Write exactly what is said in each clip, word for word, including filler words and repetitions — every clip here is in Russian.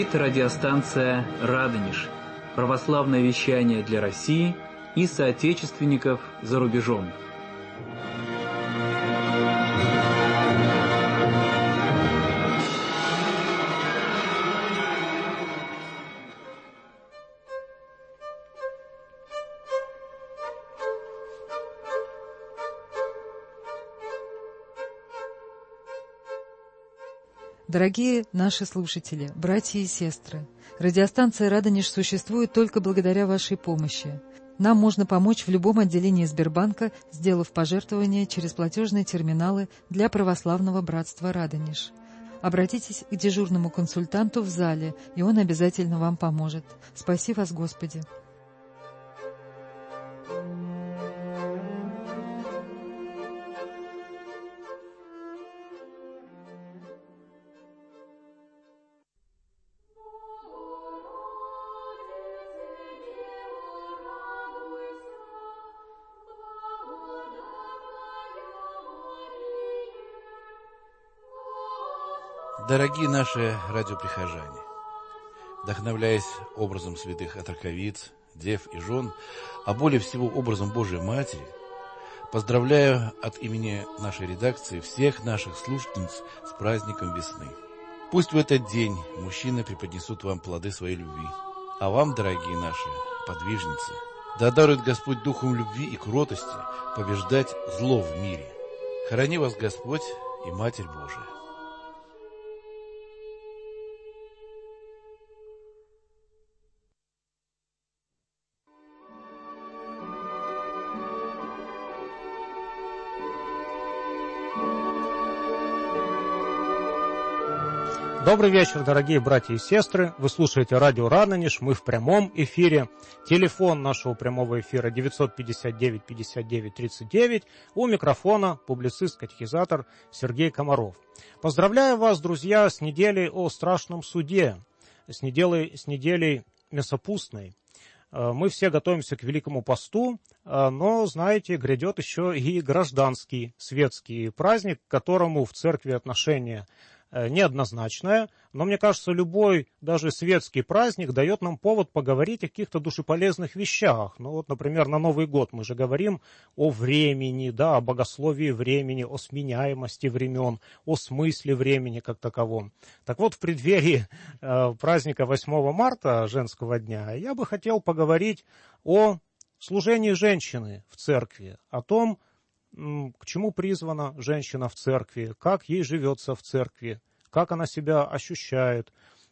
говорит радиостанция «Радонеж». Православное вещание для России и соотечественников за рубежом. Дорогие наши слушатели, братья и сестры, радиостанция «Радонеж» существует только благодаря вашей помощи. Нам можно помочь в любом отделении Сбербанка, сделав пожертвование через платежные терминалы для православного братства «Радонеж». Обратитесь к дежурному консультанту в зале, и он обязательно вам поможет. Спаси вас, Господи! Дорогие наши радиоприхожане, вдохновляясь образом святых отроковиц, дев и жен, а более всего образом Божией Матери, поздравляю от имени нашей редакции всех наших слушательниц с праздником весны. Пусть в этот день мужчины преподнесут вам плоды своей любви, а вам, дорогие наши подвижницы, да дарует Господь духом любви и кротости побеждать зло в мире. Храни вас Господь и Матерь Божия. Добрый вечер, дорогие братья и сестры. Вы слушаете радио «Радонеж». Мы в прямом эфире. Телефон нашего прямого эфира девять пять девять пятьдесят девять тридцать девять. У микрофона публицист-катехизатор Сергей Комаров. Поздравляю вас, друзья, с неделей о страшном суде, с неделей, с неделей мясопустной. Мы все готовимся к Великому посту, но, знаете, грядет еще и гражданский светский праздник, к которому в церкви отношение неоднозначное, но мне кажется, любой, даже светский праздник дает нам повод поговорить о каких-то душеполезных вещах. Ну вот, например, на Новый год мы же говорим о времени, да, о богословии времени, о сменяемости времен, о смысле времени как таковом. Так вот, в преддверии э, праздника восьмого марта, женского дня, я бы хотел поговорить о служении женщины в церкви, о том, к чему призвана женщина в церкви, как ей живется в церкви, как она себя ощущает.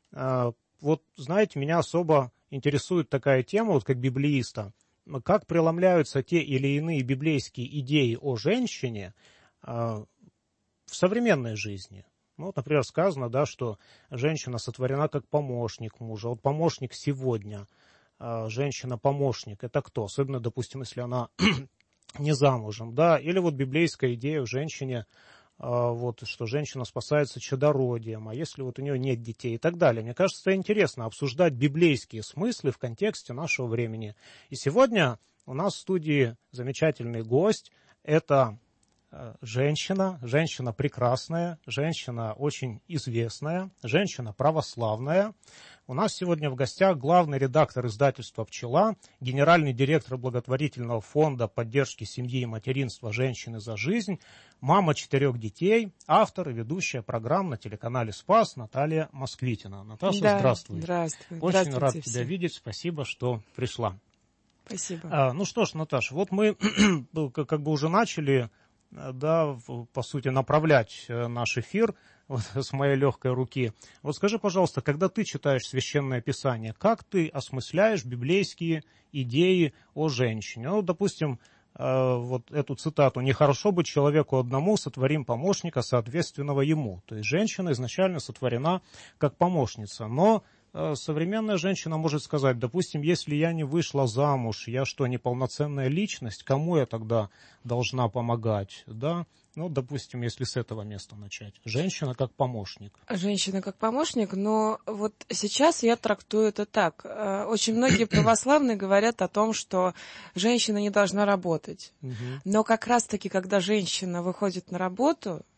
Вот, знаете, меня особо интересует такая тема, вот как библеиста, как преломляются те или иные библейские идеи о женщине в современной жизни. Ну, вот, например, сказано, да, что женщина сотворена как помощник мужа. Вот помощник сегодня, женщина-помощник, это кто? Особенно, допустим, если она не замужем, да, или вот библейская идея в женщине, вот, что женщина спасается чадородием, а если вот у нее нет детей и так далее. Мне кажется, это интересно обсуждать библейские смыслы в контексте нашего времени. И сегодня у нас в студии замечательный гость, это женщина, женщина прекрасная, женщина очень известная, женщина православная. У нас сегодня в гостях главный редактор издательства «Пчела», генеральный директор благотворительного фонда поддержки семьи и материнства «Женщины за жизнь», мама четырех детей, автор и ведущая программ на телеканале «Спас» Наталья Москвитина. Наташа, да, здравствуй. Здравствуй. Очень рад тебя все. видеть. Спасибо, что пришла. Спасибо. А, ну что ж, Наташа, вот мы как бы уже начали, да, по сути, направлять наш эфир вот, с моей легкой руки. Вот скажи, пожалуйста, когда ты читаешь Священное Писание, как ты осмысляешь библейские идеи о женщине? Ну, допустим, вот эту цитату: «Нехорошо быть человеку одному, сотворим помощника, соответственного ему». То есть женщина изначально сотворена как помощница, но современная женщина может сказать: допустим, если я не вышла замуж, я что, неполноценная личность, кому я тогда должна помогать, да? Ну, допустим, если с этого места начать. Женщина как помощник. Женщина как помощник, но вот сейчас я трактую это так. Очень многие православные говорят о том, что женщина не должна работать. Угу. Но как раз-таки, когда женщина выходит на работу,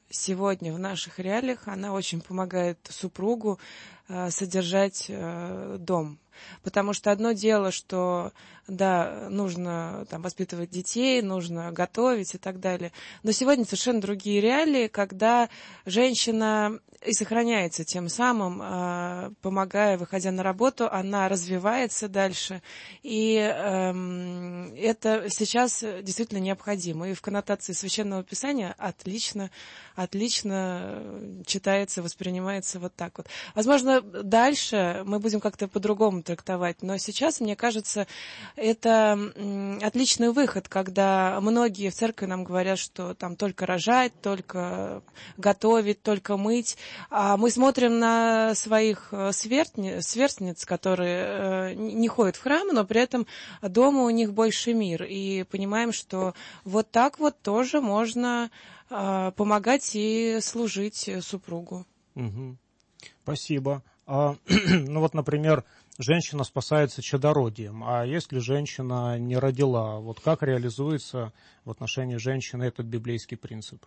сегодня в наших реалиях она очень помогает супругу э, содержать э, дом. Потому что одно дело, что, да, нужно там воспитывать детей, нужно готовить и так далее. Но сегодня совершенно другие реалии, когда женщина и сохраняется тем самым, э, помогая, выходя на работу, она развивается дальше. И э, это сейчас действительно необходимо. И в коннотации Священного Писания отлично, отлично читается, воспринимается вот так вот. Возможно, дальше мы будем как-то по-другому трактовать, но сейчас, мне кажется, это отличный выход, когда многие в церкви нам говорят, что там только рожать, только готовить, только мыть, а мы смотрим на своих свертни, сверстниц, которые не ходят в храм, но при этом дома у них больше мир, и понимаем, что вот так вот тоже можно помогать и служить супругу. Угу. Спасибо. А, ну вот, например, женщина спасается чадородием, а если женщина не родила, вот как реализуется в отношении женщины этот библейский принцип?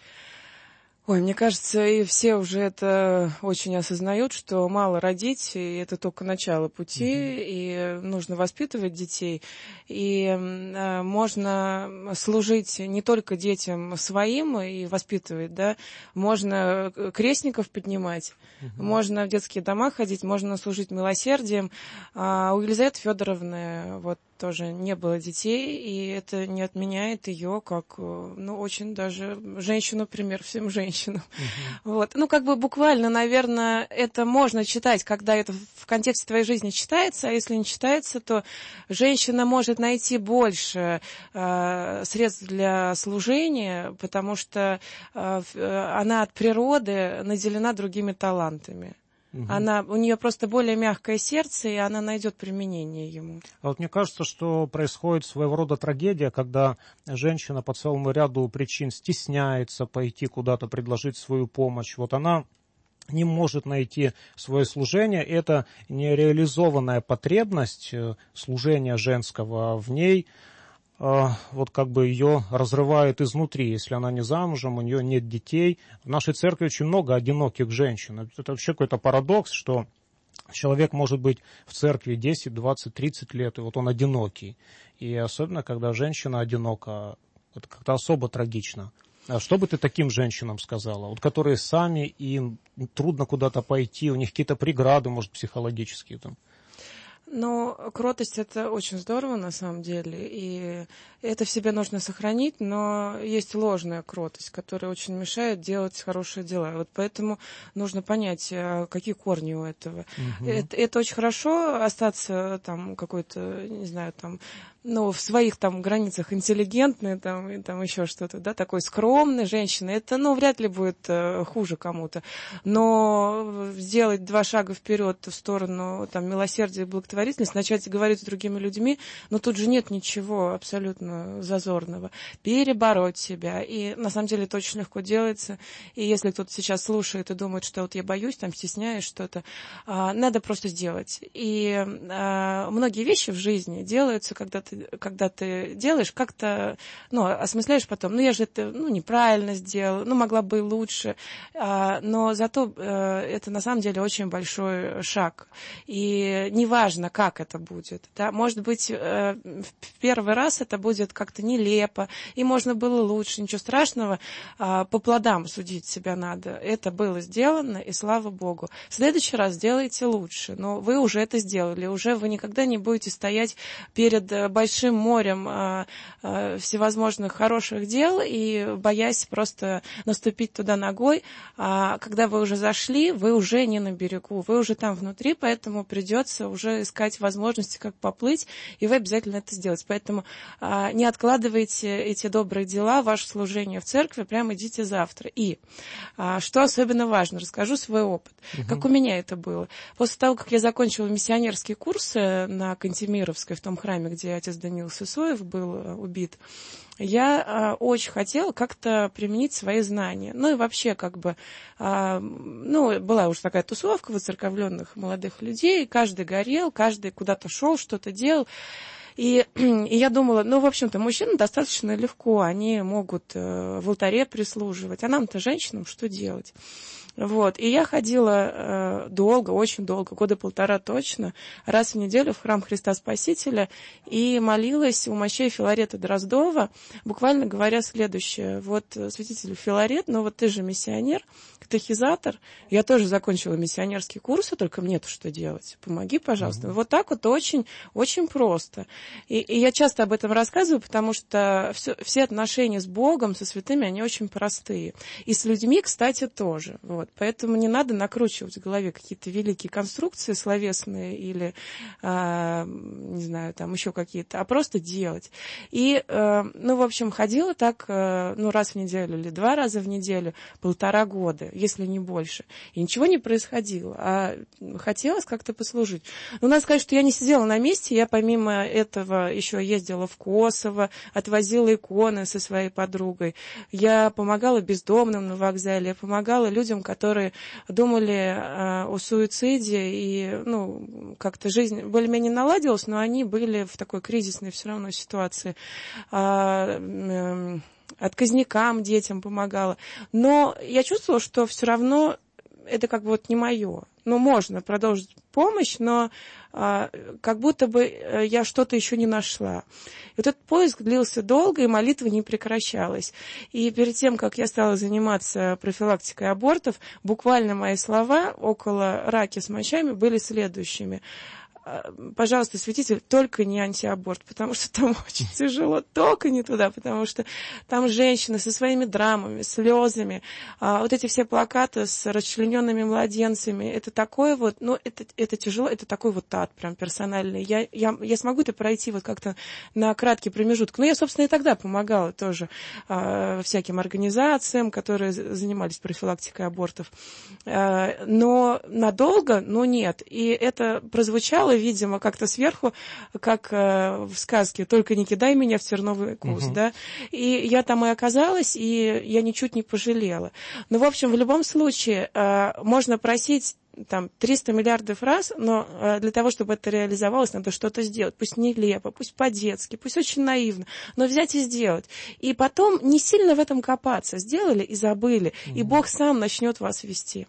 Ой, мне кажется, и все уже это очень осознают, что мало родить, и это только начало пути, mm-hmm. и нужно воспитывать детей, и э, можно служить не только детям своим и воспитывать, да, можно крестников поднимать, mm-hmm. можно в детские дома ходить, можно служить милосердием. А у Елизаветы Федоровны вот тоже не было детей, и это не отменяет ее как, ну, очень даже женщину, пример всем женщинам. Uh-huh. Вот. Ну, как бы буквально, наверное, это можно читать, когда это в контексте твоей жизни читается, а если не читается, то женщина может найти больше э, средств для служения, потому что э, она от природы наделена другими талантами. Угу. Она, у нее просто более мягкое сердце, и она найдет применение ему. А вот мне кажется, что происходит своего рода трагедия, когда женщина по целому ряду причин стесняется пойти куда-то предложить свою помощь. Вот она не может найти свое служение. Это нереализованная потребность служения женского в ней. Вот как бы ее разрывает изнутри, если она не замужем, у нее нет детей. В нашей церкви очень много одиноких женщин. Это вообще какой-то парадокс, что человек может быть в церкви десять, двадцать, тридцать лет, и вот он одинокий. И особенно, когда женщина одинока, это как-то особо трагично. А что бы ты таким женщинам сказала, вот которые сами, им трудно куда-то пойти, у них какие-то преграды, может, психологические там? Ну, кротость — это очень здорово на самом деле, и это в себе нужно сохранить, но есть ложная кротость, которая очень мешает делать хорошие дела. Вот поэтому нужно понять, какие корни у этого. Угу. Это, это очень хорошо остаться там какой-то, не знаю, там, ну, в своих там границах интеллигентной, там, и там еще что-то, да, такой скромной женщины, это, ну, вряд ли будет э, хуже кому-то. Но сделать два шага вперед в сторону там милосердия и благотворительности, начать говорить с другими людьми, но тут же нет ничего абсолютно зазорного. Перебороть себя. И на самом деле это очень легко делается. И если кто-то сейчас слушает и думает, что вот я боюсь, там стесняюсь что-то, э, надо просто сделать. И э, многие вещи в жизни делаются, когда ты когда ты делаешь, как-то, ну, осмысляешь потом, ну, я же это, ну, неправильно сделала, ну, могла бы и лучше, а, но зато а, это на самом деле очень большой шаг, и неважно, как это будет, да, может быть, а, в первый раз это будет как-то нелепо, и можно было лучше, ничего страшного, а, по плодам судить себя надо, это было сделано, и слава Богу. В следующий раз сделайте лучше, но вы уже это сделали, уже вы никогда не будете стоять перед большим большим морем а, а, всевозможных хороших дел и боясь просто наступить туда ногой. А когда вы уже зашли, вы уже не на берегу, вы уже там внутри, поэтому придется уже искать возможности, как поплыть, и вы обязательно это сделаете. Поэтому а, не откладывайте эти добрые дела, ваше служение в церкви, прямо идите завтра. И а, что особенно важно, расскажу свой опыт, угу. как у меня это было. После того, как я закончила миссионерские курсы на Кантемировской, в том храме, где отец Даниил Сысоев был убит, я а, очень хотела как-то применить свои знания. Ну и вообще, как бы, а, ну, была уже такая тусовка воцерковленных молодых людей, каждый горел, каждый куда-то шел, что-то делал. И, и я думала, ну, в общем-то, мужчинам достаточно легко, они могут э, в алтаре прислуживать, а нам-то, женщинам, что делать? Вот. И я ходила э, долго, очень долго, года полтора точно, раз в неделю в храм Христа Спасителя и молилась у мощей Филарета Дроздова, буквально говоря следующее. Вот, святитель Филарет, ну вот ты же миссионер, катехизатор, я тоже закончила миссионерские курсы, только мне-то что делать? Помоги, пожалуйста. Mm-hmm. Вот так вот очень, очень просто. И, и я часто об этом рассказываю, потому что все, все отношения с Богом, со святыми, они очень простые. И с людьми, кстати, тоже. Вот. Поэтому не надо накручивать в голове какие-то великие конструкции словесные или, а, не знаю, там еще какие-то, а просто делать. И, а, ну, в общем, ходила так, а, ну, раз в неделю или два раза в неделю, полтора года, если не больше. И ничего не происходило, а хотелось как-то послужить. Но надо сказать, что я не сидела на месте, я помимо этого еще ездила в Косово, отвозила иконы со своей подругой, я помогала бездомным на вокзале, я помогала людям, которые которые думали э, о суициде, и, ну, как-то жизнь более-менее наладилась, но они были в такой кризисной все равно ситуации. А, э, отказникам, детям помогала. Но я чувствовала, что все равно это как бы вот не мое. Ну, можно продолжить помощь, но а, как будто бы я что-то еще не нашла. И вот этот поиск длился долго, и молитва не прекращалась. И перед тем, как я стала заниматься профилактикой абортов, буквально мои слова около раки с мочами были следующими. Пожалуйста, святитель, только не антиаборт, потому что там очень тяжело, только не туда, потому что там женщины со своими драмами, слезами, а, вот эти все плакаты с расчлененными младенцами, это такое вот, ну, это, это тяжело, это такой вот ад прям персональный. Я, я, я смогу это пройти вот как-то на краткий промежуток. Но я, собственно, и тогда помогала тоже а, всяким организациям, которые занимались профилактикой абортов. А, но надолго, ну, нет. И это прозвучало, видимо, как-то сверху, как э, в сказке «Только не кидай меня в терновый куст», uh-huh. да, и я там и оказалась, и я ничуть не пожалела. Но, в общем, в любом случае, э, можно просить там триста миллиардов раз, но э, для того, чтобы это реализовалось, надо что-то сделать. Пусть нелепо, пусть по-детски, пусть очень наивно, но взять и сделать. И потом не сильно в этом копаться. Сделали и забыли, uh-huh. и Бог сам начнет вас вести.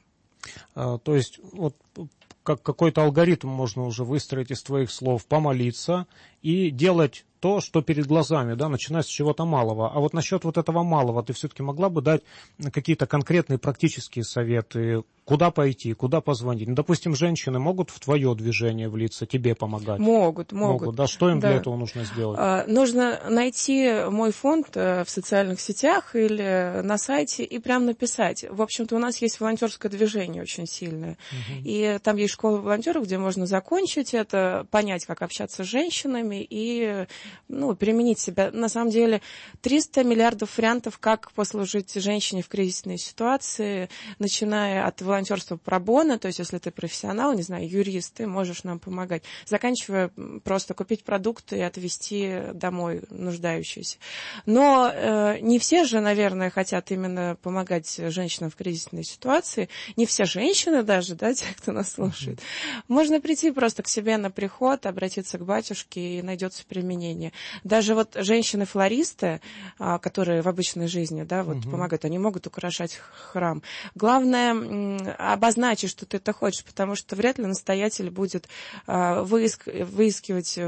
А, то есть вот как какой-то алгоритм можно уже выстроить из твоих слов, помолиться и делать то, что перед глазами, да, начиная с чего-то малого. А вот насчет вот этого малого ты все-таки могла бы дать какие-то конкретные практические советы, куда пойти, куда позвонить? Ну, допустим, женщины могут в твое движение влиться, тебе помогать? Могут, могут. Могут, да, что им да. для этого нужно сделать? А, нужно найти мой фонд в социальных сетях или на сайте и прям написать. В общем-то, у нас есть волонтерское движение очень сильное. Угу. И там есть школа волонтеров, где можно закончить это, понять, как общаться с женщинами и, ну, применить себя. На самом деле, триста миллиардов вариантов, как послужить женщине в кризисной ситуации, начиная от волонтерства пробона, то есть если ты профессионал, не знаю, юрист, ты можешь нам помогать, заканчивая просто купить продукты и отвезти домой нуждающиеся. Но э, не все же, наверное, хотят именно помогать женщинам в кризисной ситуации. Не все женщины даже, да, те, кто нас слушает. Можно прийти просто к себе на приход, обратиться к батюшке, и найдется применение. Даже вот женщины-флористы, а, которые в обычной жизни, да, вот угу. помогают, они могут украшать храм. Главное м, обозначить, что ты это хочешь, потому что вряд ли настоятель будет а, выиск, выискивать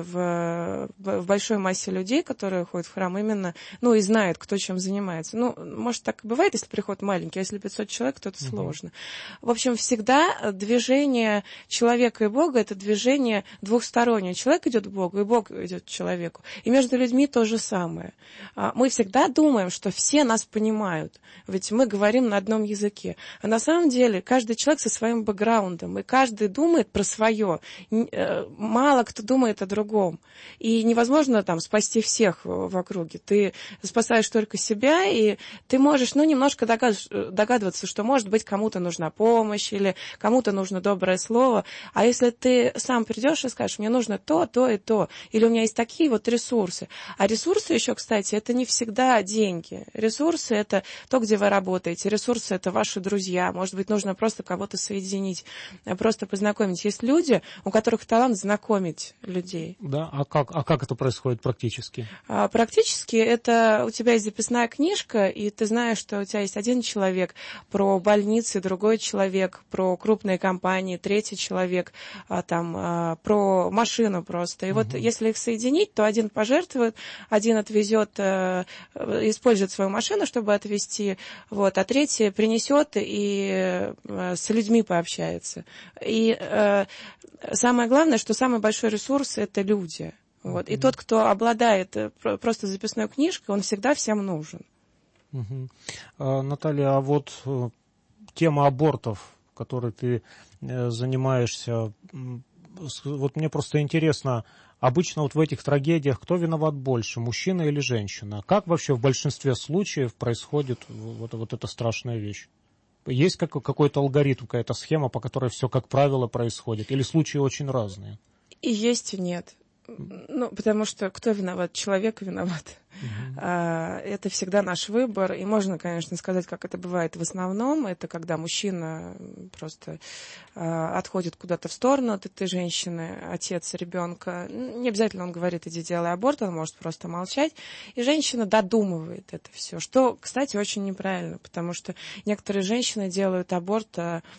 в, в большой массе людей, которые ходят в храм, именно, ну, и знают, кто чем занимается. Ну, может, так и бывает, если приход маленький, а если пятьсот человек, то это угу. сложно. В общем, всегда движение человека и Бога — это движение двухстороннее. Человек идет к Богу, и Бог идет к человеку. И между людьми то же самое. Мы всегда думаем, что все нас понимают, ведь мы говорим на одном языке. А на самом деле каждый человек со своим бэкграундом, и каждый думает про свое. Мало кто думает о другом. И невозможно там спасти всех в округе. Ты спасаешь только себя, и ты можешь, ну, немножко догадываться, что, может быть, кому-то нужна помощь, или кому-то нужно доброе слово. А если ты сам придешь и скажешь, мне нужно то, то и то, или у меня есть такие вот ресурсы. А ресурсы еще, кстати, это не всегда деньги. Ресурсы — это то, где вы работаете. Ресурсы — это ваши друзья. Может быть, нужно просто кого-то соединить, просто познакомить. Есть люди, у которых талант знакомить людей. Да, а как, а как это происходит практически? А, практически это у тебя есть записная книжка, и ты знаешь, что у тебя есть один человек про больницы, другой человек про крупные компании, третий человек а, там, а, про машину просто. И угу. вот если их соединить, то один пожертвует, один отвезет, а, использует свою машину, чтобы отвезти, вот, а третий принесет и а, с людьми пообщается. И а, самое главное, что самый большой ресурс — это люди. Вот. Mm-hmm. И тот, кто обладает просто записной книжкой, он всегда всем нужен. Mm-hmm. А, Наталья, а вот тема абортов, которой ты занимаешься, вот мне просто интересно, обычно вот в этих трагедиях кто виноват больше, мужчина или женщина? Как вообще в большинстве случаев происходит вот, вот эта страшная вещь? Есть как, какой-то алгоритм, какая-то схема, по которой все, как правило, происходит? Или случаи очень разные? И есть, и нет. Ну, потому что кто виноват? Человек виноват. Uh-huh. А, это всегда наш выбор. И можно, конечно, сказать, как это бывает в основном. Это когда мужчина просто а, отходит куда-то в сторону от этой женщины, отец ребенка. Не обязательно он говорит: иди делай аборт, он может просто молчать. И женщина додумывает это все. Что, кстати, очень неправильно, потому что некоторые женщины делают аборт,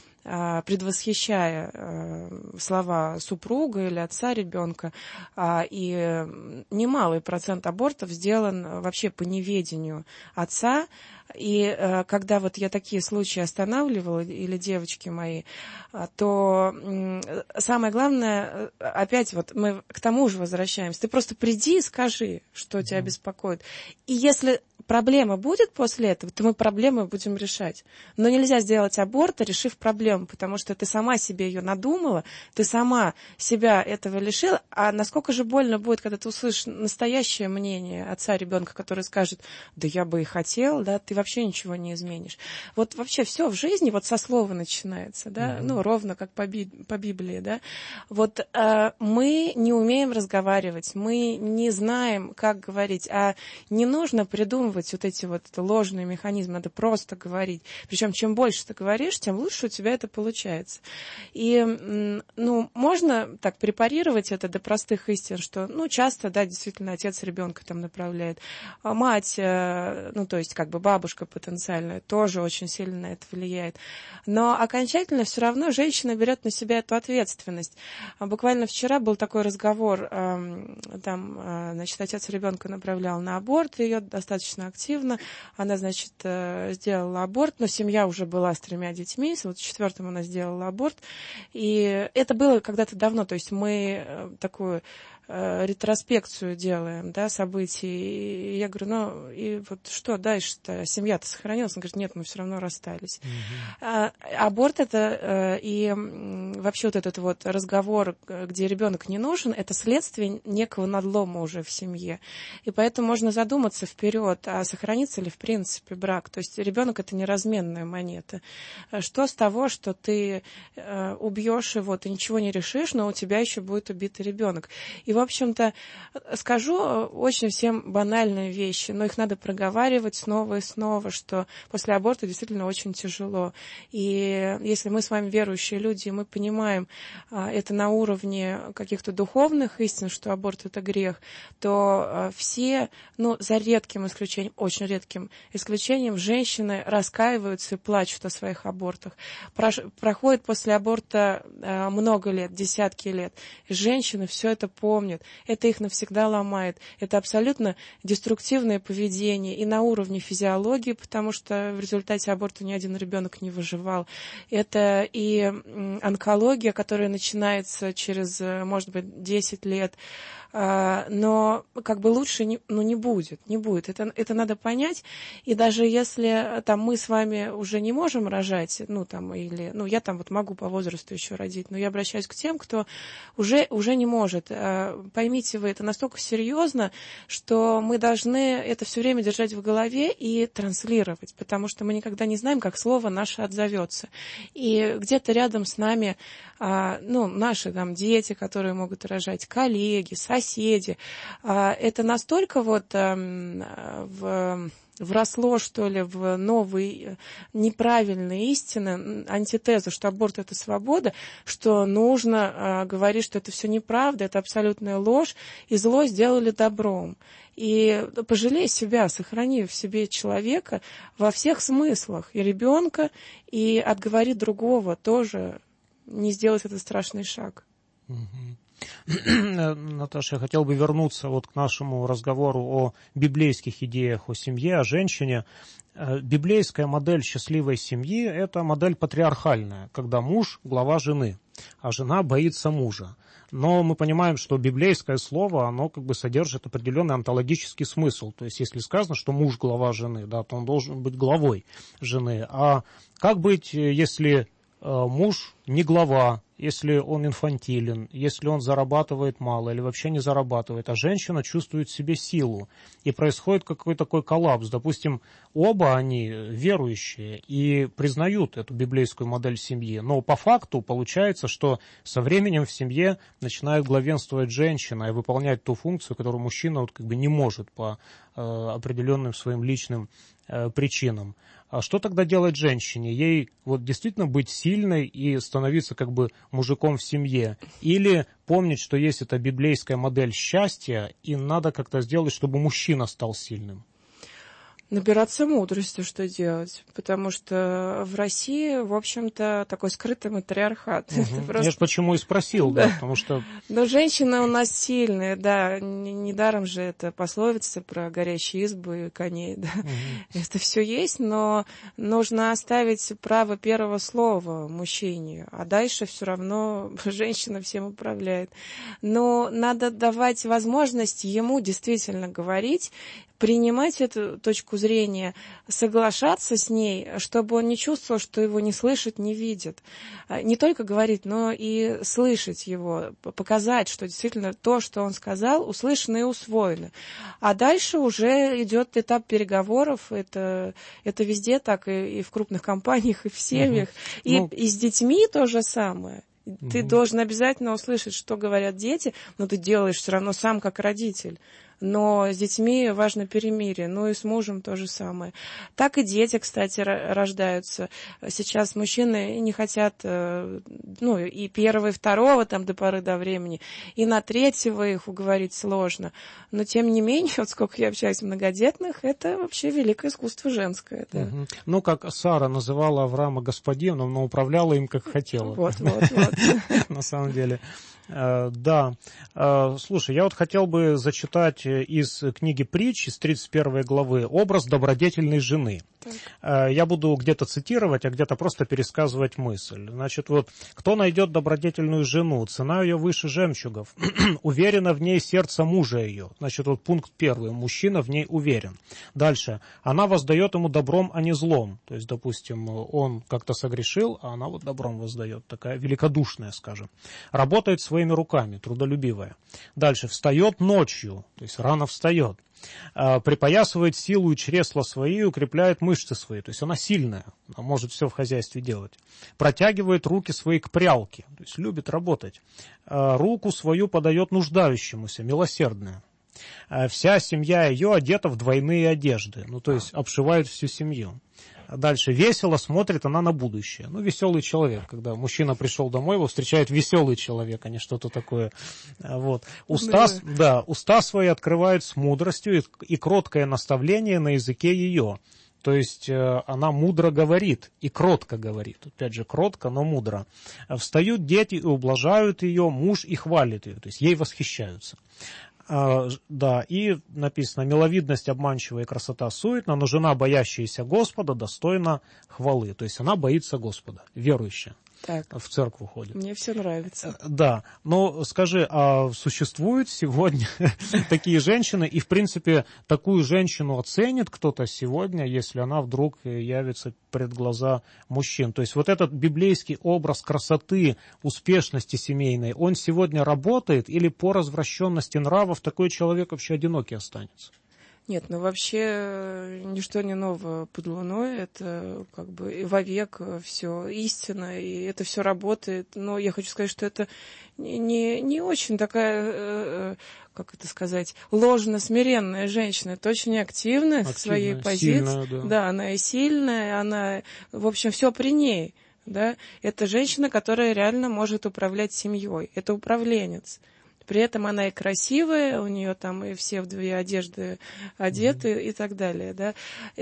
предвосхищая э, слова супруга или отца ребенка, а, и немалый процент абортов сделан вообще по неведению отца. И э, когда вот я такие случаи останавливала, или девочки мои, то э, самое главное, опять вот мы к тому же возвращаемся, ты просто приди и скажи, что тебя беспокоит. И если проблема будет после этого, то мы проблемы будем решать. Но нельзя сделать аборт, решив проблему, потому что ты сама себе ее надумала, ты сама себя этого лишила. А насколько же больно будет, когда ты услышишь настоящее мнение отца ребенка, который скажет: да я бы и хотел, да, ты вообще ничего не изменишь. Вот вообще все в жизни вот со слова начинается, да, mm-hmm. ну, ровно как по, би- по Библии, да. Вот э, мы не умеем разговаривать, мы не знаем, как говорить, а не нужно придумывать вот эти вот ложные механизмы, надо просто говорить. Причем чем больше ты говоришь, тем лучше у тебя это получается. И, ну, можно так препарировать это до простых истин, что, ну, часто, да, действительно, отец ребенка там направляет, а мать, ну, то есть, как бы бабушка потенциальная, тоже очень сильно на это влияет. Но окончательно все равно женщина берет на себя эту ответственность. Буквально вчера был такой разговор, там, значит, отец ребенка направлял на аборт ее достаточно активно. Она, значит, сделала аборт, но семья уже была с тремя детьми, вот в четвертом она сделала аборт. И это было когда-то давно, то есть мы такую ретроспекцию делаем, да, событий. И я говорю: ну, и вот что дальше-то? Семья-то сохранилась? Он говорит: нет, мы все равно расстались. Mm-hmm. А, аборт это и вообще вот этот вот разговор, где ребенок не нужен, это следствие некого надлома уже в семье. И поэтому можно задуматься вперед, а сохранится ли в принципе брак. То есть ребенок — это неразменная монета. Что с того, что ты убьешь его, ты ничего не решишь, но у тебя еще будет убитый ребенок. И в общем-то, скажу очень всем банальные вещи, но их надо проговаривать снова и снова, что после аборта действительно очень тяжело. И если мы с вами верующие люди, мы понимаем это на уровне каких-то духовных истин, что аборт — это грех, то все, ну, за редким исключением, очень редким исключением, женщины раскаиваются и плачут о своих абортах. Проходит после аборта много лет, десятки лет, и женщины все это помнят. Это их навсегда ломает. Это абсолютно деструктивное поведение и на уровне физиологии, потому что в результате аборта ни один ребенок не выживал. Это и онкология, которая начинается через, может быть, десять лет. Но как бы лучше не, ну, не будет, не будет. Это, это надо понять. И даже если там мы с вами уже не можем рожать, ну там или, ну я там вот могу по возрасту еще родить, но я обращаюсь к тем, кто уже, уже не может. поймите вы, это настолько серьезно, что мы должны это все время держать в голове и транслировать, потому что мы никогда не знаем, как слово наше отзовется. И где-то рядом с нами, ну, наши там дети, которые могут рожать, коллеги, соседи, это настолько вот в... вросло, что ли, в новые неправильные истины, антитезу, что аборт — это свобода, что нужно э, говорить, что это все неправда, это абсолютная ложь, и зло сделали добром. И пожалей себя, сохрани в себе человека во всех смыслах, и ребенка, и отговори другого тоже, не сделать этот страшный шаг. Наташа, я хотел бы вернуться вот к нашему разговору о библейских идеях о семье, о женщине. Библейская модель счастливой семьи – это модель патриархальная, когда муж – глава жены, а жена боится мужа. Но мы понимаем, что библейское слово, оно как бы содержит определенный онтологический смысл. То есть, если сказано, что муж – глава жены, да, то он должен быть главой жены. А как быть, если муж не глава, если он инфантилен, если он зарабатывает мало или вообще не зарабатывает, а женщина чувствует в себе силу, и происходит какой-то такой коллапс. Допустим, оба они верующие и признают эту библейскую модель семьи, но по факту получается, что со временем в семье начинает главенствовать женщина и выполнять ту функцию, которую мужчина вот как бы не может по э, определенным своим личным э, причинам. А что тогда делать женщине? Ей вот действительно быть сильной и становиться как бы мужиком в семье? Или помнить, что есть эта библейская модель счастья, и надо как-то сделать, чтобы мужчина стал сильным? Набираться мудрости, что делать, потому что в России, в общем-то, такой скрытый матриархат. Угу. Просто... Я же почему и спросил, да, да потому что... Но женщины у нас сильные, да, недаром же это пословица про горящие избы и коней, да. Угу. Это все есть, но нужно оставить право первого слова мужчине, а дальше все равно женщина всем управляет. Но надо давать возможность ему действительно говорить, принимать эту точку зрения, соглашаться с ней, чтобы он не чувствовал, что его не слышат, не видят. Не только говорить, но и слышать его, показать, что действительно то, что он сказал, услышано и усвоено. А дальше уже идет этап переговоров. Это, это везде так, и, и в крупных компаниях, и в семьях. Uh-huh. И, ну... и с детьми то же самое. Ты uh-huh. должен обязательно услышать, что говорят дети, но ты делаешь все равно сам как родитель. Но с детьми важно перемирие, ну и с мужем то же самое. Так и дети, кстати, рождаются. Сейчас мужчины не хотят, ну, и первого, и второго там до поры до времени, и на третьего их уговорить сложно. Но, тем не менее, вот сколько я общаюсь с многодетных, это вообще великое искусство женское. Да. Угу. Ну, как Сара называла Авраама господином, но управляла им как хотела. Вот, вот, вот. На самом деле. Да. Слушай, я вот хотел бы зачитать из книги «Притч», из тридцать первой главы, образ добродетельной жены. Так. Я буду где-то цитировать, а где-то просто пересказывать мысль. Значит, вот, кто найдет добродетельную жену, цена ее выше жемчугов, уверена в ней сердце мужа ее. Значит, вот пункт первый, мужчина в ней уверен. Дальше, она воздает ему добром, а не злом. То есть, допустим, он как-то согрешил, а она вот добром воздает, такая великодушная, скажем. Работает своими руками, трудолюбивая. Дальше, встает ночью, то есть рано встает. Припоясывает силу и чресла свои, укрепляет мышцы свои. То есть она сильная, она может все в хозяйстве делать. Протягивает руки свои к прялке, то есть любит работать. Руку свою подает нуждающемуся, милосердная. Вся семья ее одета в двойные одежды, ну то есть обшивает всю семью. Дальше. Весело смотрит она на будущее. Ну, веселый человек. Когда мужчина пришел домой, его встречает веселый человек, а не что-то такое. Вот. Уста, да, уста свои открывают с мудростью и, и кроткое наставление на языке ее. То есть э, она мудро говорит и кротко говорит. Опять же, кротко, но мудро. Встают дети и ублажают ее, муж и хвалит ее. То есть ей восхищаются. Uh, да, и написано, миловидность обманчивая и красота суетна, но жена, боящаяся Господа, достойна хвалы. То есть она боится Господа, верующая. Так. в церковь ходит. Мне все нравится. Да, но скажи, а существуют сегодня такие женщины, и, в принципе, такую женщину оценит кто-то сегодня, если она вдруг явится пред глаза мужчин? То есть вот этот библейский образ красоты, успешности семейной, он сегодня работает, или по развращенности нравов такой человек вообще одинокий останется? Нет, ну вообще ничто не ново под луной, это как бы и вовек все истина, и это все работает. Но я хочу сказать, что это не, не очень такая, как это сказать, ложно-смиренная женщина. Это очень активная, активная в своей позиции. Сильная, да. Да, она и сильная, она, в общем, все при ней. Да? Это женщина, которая реально может управлять семьей. Это управленец. При этом она и красивая, у нее там и все в две одежды одеты mm-hmm. и так далее, да.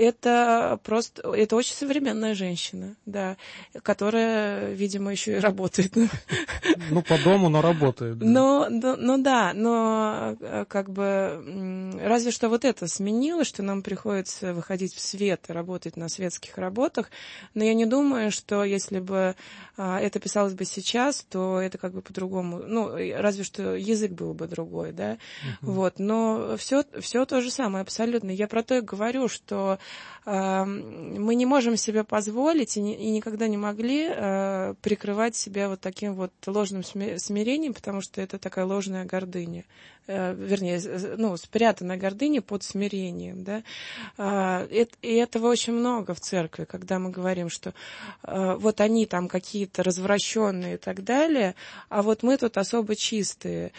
Это просто, это очень современная женщина, да, которая, видимо, еще и работает. Ну, по дому, но работает. Да. Ну, ну, ну да, но как бы разве что вот это сменилось, что нам приходится выходить в свет и работать на светских работах, но я не думаю, что если бы это писалось бы сейчас, то это как бы по-другому, ну, разве что язык язык был бы другой, да, uh-huh. вот, но все, все то же самое абсолютно. Я про то и говорю, что э, мы не можем себе позволить и, не, и никогда не могли э, прикрывать себя вот таким вот ложным смирением, потому что это такая ложная гордыня, э, вернее, ну, спрятанная гордыня под смирением, да, э, и, и этого очень много в церкви, когда мы говорим, что э, вот они там какие-то развращенные и так далее, а вот мы тут особо чистые,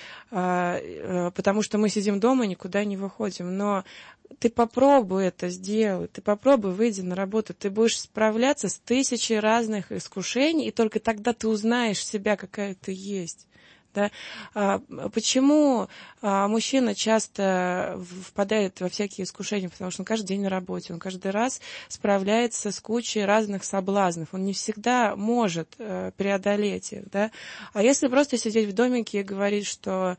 потому что мы сидим дома и никуда не выходим. Но ты попробуй это сделать, ты попробуй выйди на работу, ты будешь справляться с тысячей разных искушений, и только тогда ты узнаешь себя, какая ты есть. Да? А, почему а, мужчина часто впадает во всякие искушения? Потому что он каждый день на работе, он каждый раз справляется с кучей разных соблазнов. Он не всегда может а, преодолеть их. Да? А если просто сидеть в домике и говорить, что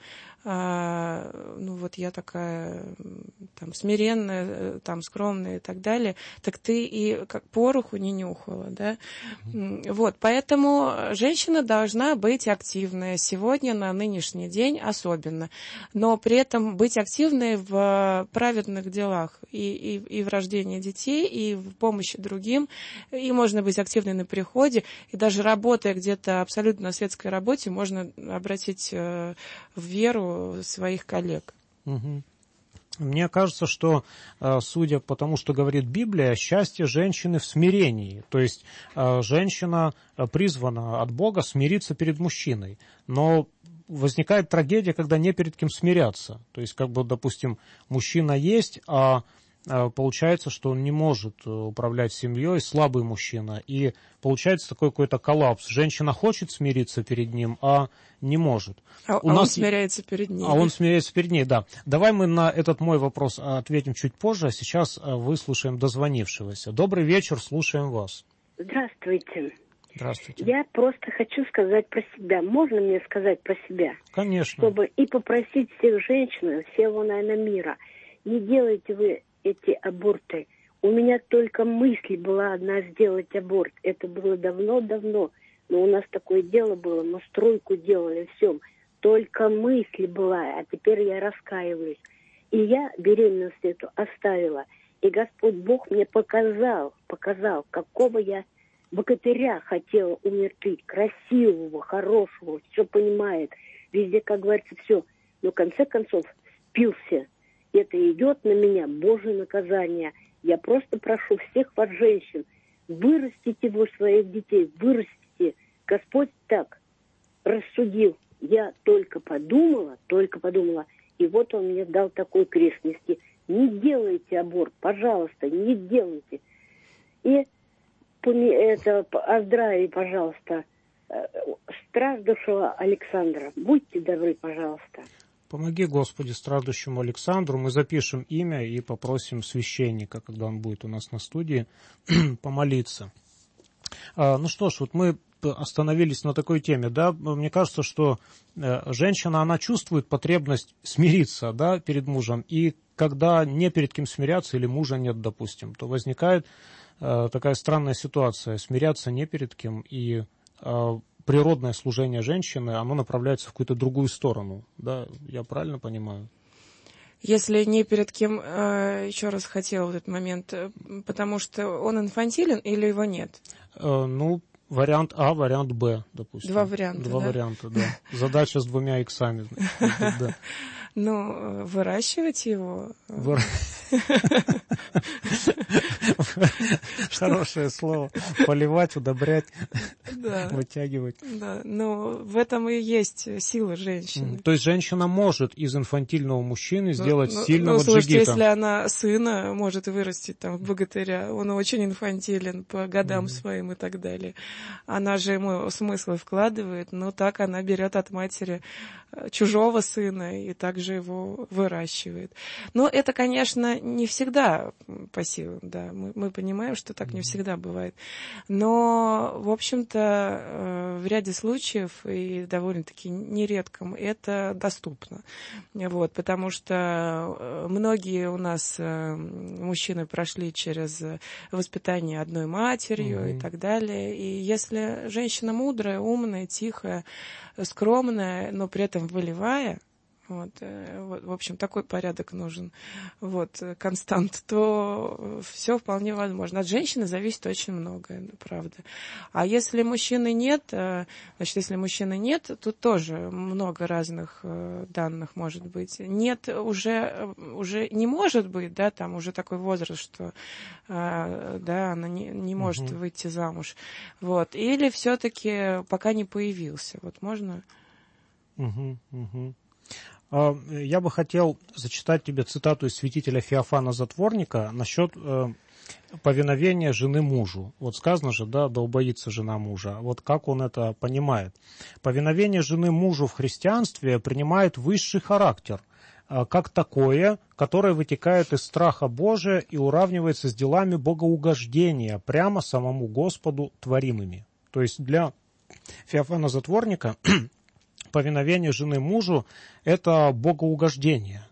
а, ну вот я такая там смиренная, там скромная и так далее, так ты и как пороху не нюхала, да? Mm-hmm. Вот, поэтому женщина должна быть активная сегодня, на нынешний день особенно, но при этом быть активной в праведных делах и, и, и в рождении детей, и в помощи другим, и можно быть активной на приходе, и даже работая где-то абсолютно на светской работе, можно обратить в веру своих коллег. Угу. Мне кажется, что, судя по тому, что говорит Библия, счастье женщины в смирении. То есть женщина призвана от Бога смириться перед мужчиной. Но возникает трагедия, когда не перед кем смиряться. То есть, как бы, допустим, мужчина есть, а получается, что он не может управлять семьей, слабый мужчина, и получается такой какой-то коллапс. Женщина хочет смириться перед ним, а не может. А, У а нас... он смиряется перед ней. А он смиряется перед ней, да. Давай мы на этот мой вопрос ответим чуть позже, а сейчас выслушаем дозвонившегося. Добрый вечер, слушаем вас. Здравствуйте. Здравствуйте. Я просто хочу сказать про себя. Можно мне сказать про себя? Конечно. Чтобы и попросить всех женщин, всего, наверное, мира, не делайте вы эти аборты. У меня только мысль была одна сделать аборт. Это было давно-давно. Но у нас такое дело было. Мы стройку делали, все. Только мысль была. А теперь я раскаиваюсь. И я беременность эту оставила. И Господь Бог мне показал, показал, какого я богатыря хотела умертвить. Красивого, хорошего, все понимает. Везде, как говорится, все. Но в конце концов спился. Это идет на меня Божье наказание. Я просто прошу всех вас, женщин, вырастите вы своих детей, вырастите. Господь так рассудил. Я только подумала, только подумала, и вот Он мне дал такой крест нести. Не делайте аборт, пожалуйста, не делайте. И это, о здравии, пожалуйста, страждущего Александра. Будьте добры, пожалуйста. Помоги, Господи, страждущему Александру. Мы запишем имя и попросим священника, когда он будет у нас на студии, помолиться. А, ну что ж, вот мы остановились на такой теме, да, мне кажется, что женщина, она чувствует потребность смириться, да, перед мужем, и когда не перед кем смиряться или мужа нет, допустим, то возникает э, такая странная ситуация, смиряться не перед кем и природное служение женщины, оно направляется в какую-то другую сторону. Да, я правильно понимаю? Если не перед кем, еще раз хотела в этот момент, потому что он инфантилен или его нет? Ну, вариант А, вариант Б, допустим. Два варианта, Два да? варианта, да. Задача с двумя иксами. Да. Ну, выращивать его. Выр... Хорошее слово. Поливать, удобрять, да. вытягивать. Да, ну, в этом и есть сила женщины. То есть женщина может из инфантильного мужчины сделать ну, сильного ну, слушайте, джигита. если она сына может вырастить там в богатыря, он очень инфантилен по годам mm-hmm. своим и так далее. Она же ему смыслы вкладывает, но так она берет от матери чужого сына и также его выращивает. Но это, конечно, не всегда по силам, да, мы, мы понимаем, что так не всегда бывает. Но, в общем-то, в ряде случаев, и довольно-таки нередком, это доступно. Вот, потому что многие у нас мужчины прошли через воспитание одной матерью mm-hmm. и так далее. И если женщина мудрая, умная, тихая, скромная, но при этом волевая, вот, вот, в общем, такой порядок нужен, вот, констант, то все вполне возможно. От женщины зависит очень многое, правда. А если мужчины нет, значит, если мужчины нет, тут тоже много разных данных может быть. Нет, уже, уже не может быть, да, там уже такой возраст, что, да, она не, не может угу. выйти замуж. Вот. Или все-таки пока не появился. Вот можно... Угу, угу. Я бы хотел зачитать тебе цитату из святителя Феофана Затворника насчет э, повиновения жены мужу. Вот сказано же, да, да убоится жена мужа. Вот как он это понимает. Повиновение жены мужу в христианстве принимает высший характер, э, как такое, которое вытекает из страха Божия и уравнивается с делами богоугождения прямо самому Господу творимыми. То есть для Феофана Затворника повиновение жены мужу – это богоугождение.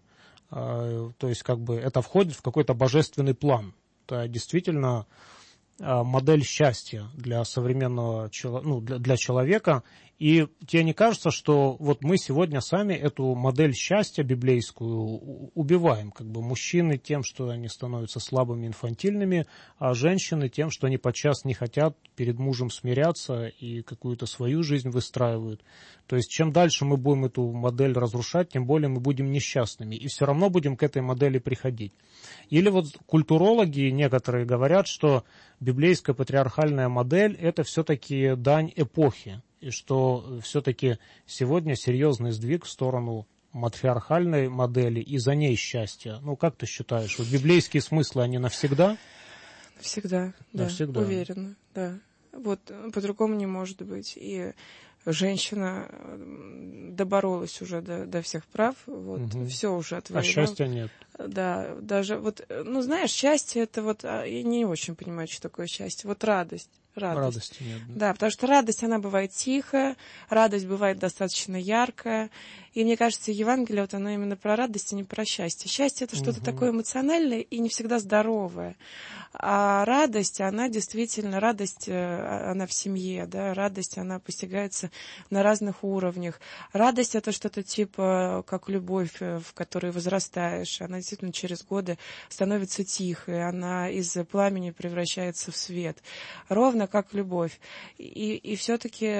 То есть, как бы, это входит в какой-то божественный план. Это действительно модель счастья для современного ну, для, для человека. И тебе не кажется, что вот мы сегодня сами эту модель счастья библейскую убиваем? Как бы мужчины тем, что они становятся слабыми, инфантильными, а женщины тем, что они подчас не хотят перед мужем смиряться и какую-то свою жизнь выстраивают. То есть чем дальше мы будем эту модель разрушать, тем более мы будем несчастными. И все равно будем к этой модели приходить. Или вот культурологи некоторые говорят, что библейская патриархальная модель – это все-таки дань эпохи. И что все-таки сегодня серьезный сдвиг в сторону матриархальной модели и за ней счастья. Ну, как ты считаешь, вот библейские смыслы, они навсегда? Навсегда, да, навсегда. Уверена, да. Вот по-другому не может быть. И женщина доборолась уже до, до всех прав, вот, угу. все уже отвоевала. А счастья нет. Да, даже вот, ну, знаешь, счастье это вот, я не очень понимаю, что такое счастье, вот радость. Радость. Радости нет. Да. да, потому что радость, она бывает тихая, радость бывает достаточно яркая. И мне кажется, Евангелие, вот оно именно про радость, а не про счастье. Счастье — это что-то угу. такое эмоциональное и не всегда здоровое. А радость, она действительно, радость, она в семье, да, радость, она постигается на разных уровнях. Радость — это что-то типа, как любовь, в которой возрастаешь. Она действительно через годы становится тихой, она из пламени превращается в свет. Ровно как любовь. И, и все-таки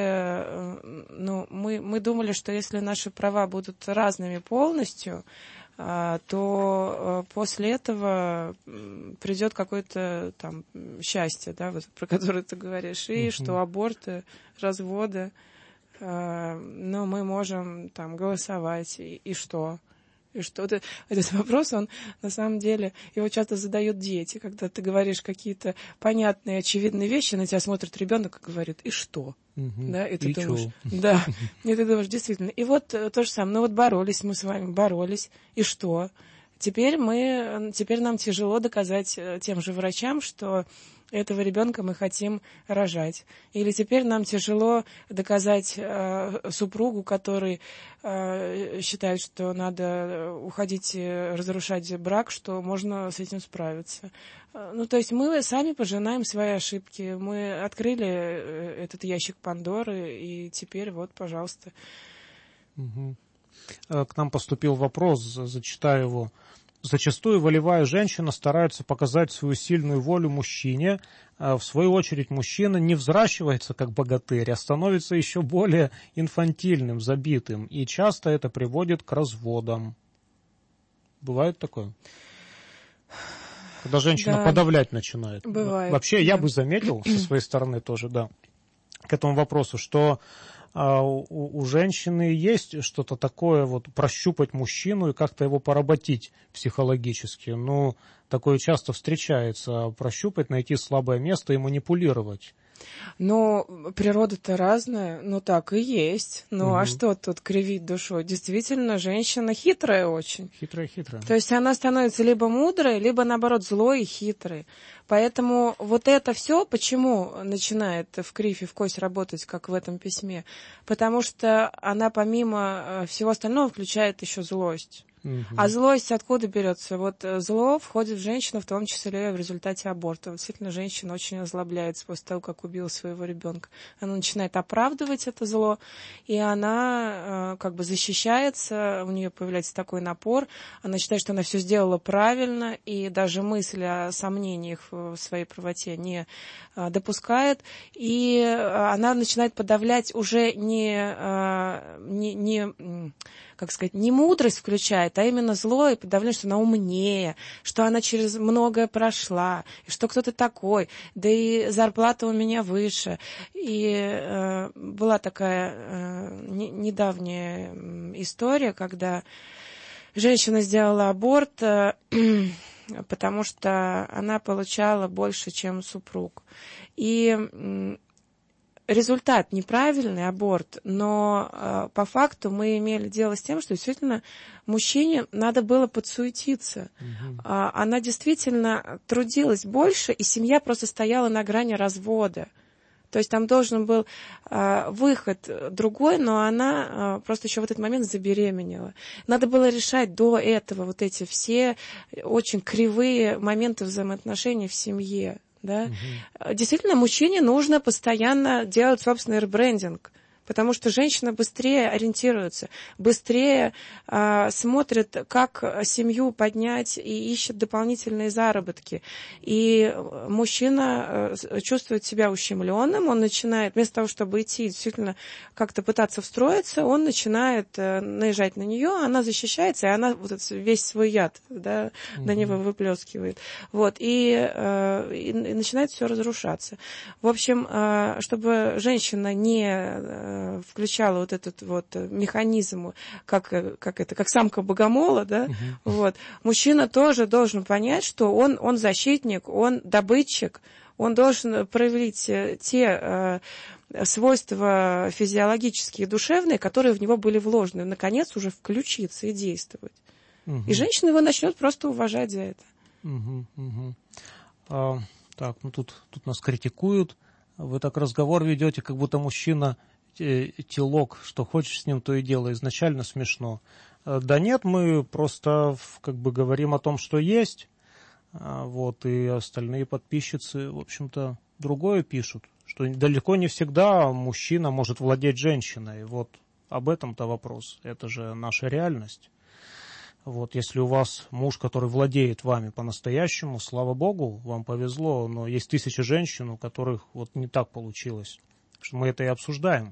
ну, мы, мы думали, что если наши права будут разными полностью, то после этого придет какое-то там счастье, да, вот, про которое ты говоришь, и uh-huh. что аборты, разводы, ну, мы можем там голосовать, и, и что? И что это, этот вопрос, он на самом деле, его часто задают дети, когда ты говоришь какие-то понятные, очевидные вещи, на тебя смотрит ребенок и говорит, и что? Угу. Да, и ты и думаешь, чё? да, и ты думаешь, действительно. И вот то же самое, ну вот боролись мы с вами, боролись, и что? Теперь мы, теперь нам тяжело доказать тем же врачам, что этого ребенка мы хотим рожать. Или теперь нам тяжело доказать э, супругу, который э, считает, что надо уходить, разрушать брак, что можно с этим справиться. Ну, то есть мы сами пожинаем свои ошибки. Мы открыли этот ящик Пандоры, и теперь вот, пожалуйста. Угу. К нам поступил вопрос, зачитаю его. Зачастую волевая женщина старается показать свою сильную волю мужчине. В свою очередь мужчина не взращивается как богатырь, а становится еще более инфантильным, забитым. И часто это приводит к разводам. Бывает такое? Когда женщина да. подавлять начинает. Бывает. Вообще, да. я бы заметил со своей стороны тоже, да, к этому вопросу, что а, у, у женщины есть что-то такое, вот прощупать мужчину и как-то его поработить психологически. Ну, такое часто встречается. Прощупать, найти слабое место и манипулировать. Но природа-то разная, ну так и есть. Ну угу. а что тут кривить душой? Действительно, женщина хитрая очень. Хитрая-хитрая. То есть она становится либо мудрой, либо наоборот злой и хитрой. Поэтому вот это все, почему начинает в кривь и в кость работать, как в этом письме? Потому что она помимо всего остального включает еще злость. Угу. А злость откуда берется? Вот зло входит в женщину, в том числе в результате аборта. Вот действительно, женщина очень озлобляется после того, как убила своего ребенка. Она начинает оправдывать это зло, и она как бы защищается, у нее появляется такой напор, она считает, что она все сделала правильно, и даже мысль о сомнениях в своей правоте не допускает, и она начинает подавлять уже не, не, не как сказать, не мудрость включает, а именно зло и подавление, что она умнее, что она через многое прошла, и что кто-то такой, да и зарплата у меня выше. И э, была такая э, не, недавняя история, когда женщина сделала аборт, э, потому что она получала больше, чем супруг. И э, результат неправильный, аборт, но э, по факту мы имели дело с тем, что действительно мужчине надо было подсуетиться. Угу. А, она действительно трудилась больше, и семья просто стояла на грани развода. То есть там должен был э, выход другой, но она э, просто еще в этот момент забеременела. Надо было решать до этого вот эти все очень кривые моменты взаимоотношений в семье. Да? Угу. Действительно, мужчине нужно постоянно делать собственный ребрендинг, потому что женщина быстрее ориентируется, быстрее э, смотрит, как семью поднять и ищет дополнительные заработки. И мужчина э, чувствует себя ущемленным, он начинает, вместо того, чтобы идти действительно как-то пытаться встроиться, он начинает э, наезжать на нее, она защищается, и она вот этот, весь свой яд да, mm-hmm. на него выплескивает. Вот, и, э, и, и начинает все разрушаться. В общем, э, чтобы женщина не... Э, включала вот этот вот механизм, как, как это, как самка богомола, да, uh-huh. вот. Мужчина тоже должен понять, что он, он защитник, он добытчик, он должен проявить те э, свойства физиологические и душевные, которые в него были вложены, наконец уже включиться и действовать. Uh-huh. И женщина его начнет просто уважать за это. Uh-huh, uh-huh. А, так, ну тут, тут нас критикуют. Вы так разговор ведете, как будто мужчина телок, что хочешь с ним, то и делай. Изначально смешно. Да нет, мы просто как бы говорим о том, что есть. Вот, и остальные подписчицы, в общем-то, другое пишут, что далеко не всегда мужчина может владеть женщиной. Вот об этом-то вопрос. Это же наша реальность. Вот, если у вас муж, который владеет вами по-настоящему, слава богу, вам повезло, но есть тысячи женщин, у которых вот не так получилось. Что мы это и обсуждаем.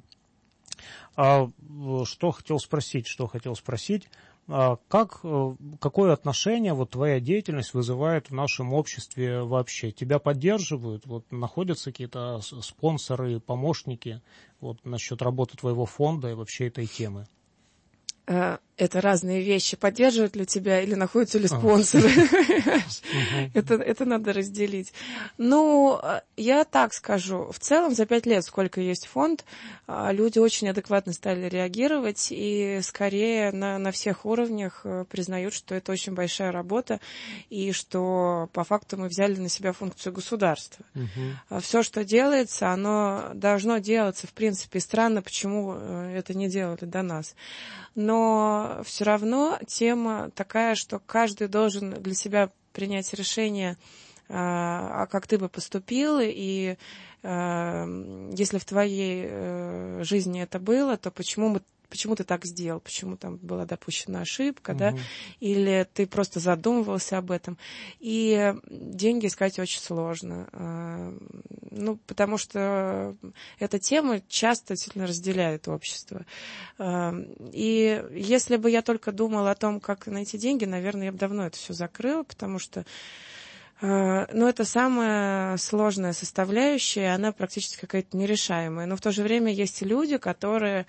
А, что хотел спросить, что хотел спросить, а, как, какое отношение вот твоя деятельность вызывает в нашем обществе вообще? Тебя поддерживают? Вот находятся какие-то спонсоры, помощники вот, насчет работы твоего фонда и вообще этой темы? это разные вещи. Поддерживают ли тебя или находятся ли спонсоры? это, это надо разделить. Ну, я так скажу. В целом, за пять лет, сколько есть фонд, люди очень адекватно стали реагировать и скорее на, на всех уровнях признают, что это очень большая работа и что по факту мы взяли на себя функцию государства. Uh-huh. Все, что делается, оно должно делаться, в принципе. И странно, почему это не делали до нас. Но все равно тема такая, что каждый должен для себя принять решение, а как ты бы поступил, и если в твоей жизни это было, то почему мы Почему ты так сделал? Почему там была допущена ошибка, угу. да? Или ты просто задумывался об этом? И деньги искать очень сложно. Ну, потому что эта тема часто действительно разделяет общество. И если бы я только думала о том, как найти деньги, наверное, я бы давно это все закрыла, потому что но это самая сложная составляющая, она практически какая-то нерешаемая. Но в то же время есть люди, которые